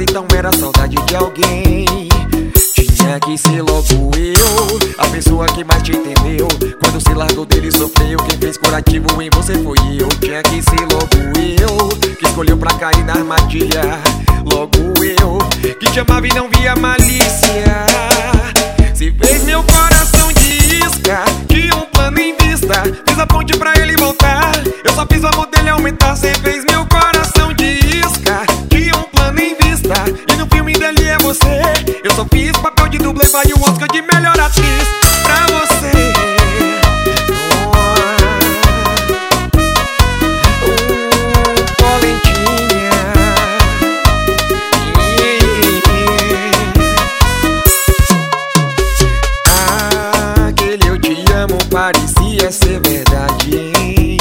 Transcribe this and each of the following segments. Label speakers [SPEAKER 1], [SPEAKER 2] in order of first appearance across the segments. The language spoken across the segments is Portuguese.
[SPEAKER 1] então era saudade de alguém. Tinha que ser logo eu, a pessoa que mais te entendeu. Quando se largou dele sofreu, quem fez curativo em você foi eu. Tinha que ser logo eu, que escolheu pra cair na armadilha. Logo eu, que te amava e não via malícia. Se fez meu coração de isca, tinha um plano em vista. Fiz a ponte pra ele voltar, eu só fiz o amor dele aumentar. Cê fez meu coração de isca, tinha um plano em vista. E no filme dele é você, eu só fiz papel de dublê. Vai o Oscar de melhor atriz pra você. Parecia ser verdade, hein?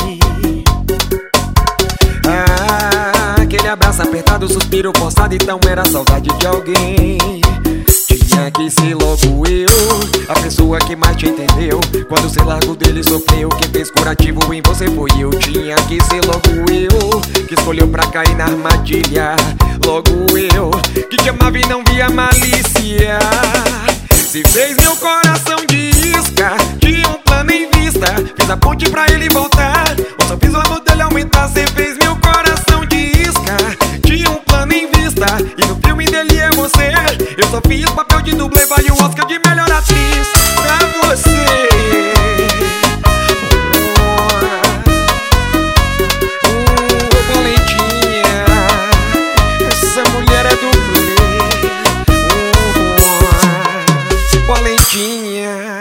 [SPEAKER 1] Aquele abraço apertado, suspiro forçado, então era saudade de alguém. Tinha que ser logo eu, a pessoa que mais te entendeu. Quando se largou dele sofreu, quem fez curativo em você foi eu. Tinha que ser logo eu, que escolheu pra cair na armadilha. Logo eu, que te amava e não via malícia. Se fez meu coração de isca, tinha um plano em vista. Fiz a ponte pra ele voltar, ou só fiz o amor dele aumentar. Cê fez meu coração de isca, tinha um plano em vista. E no filme dele é você, eu só fiz papel de dublê. Vai o Oscar de melhor atriz pra você. Valentinha, essa mulher é dublê. Valentinha.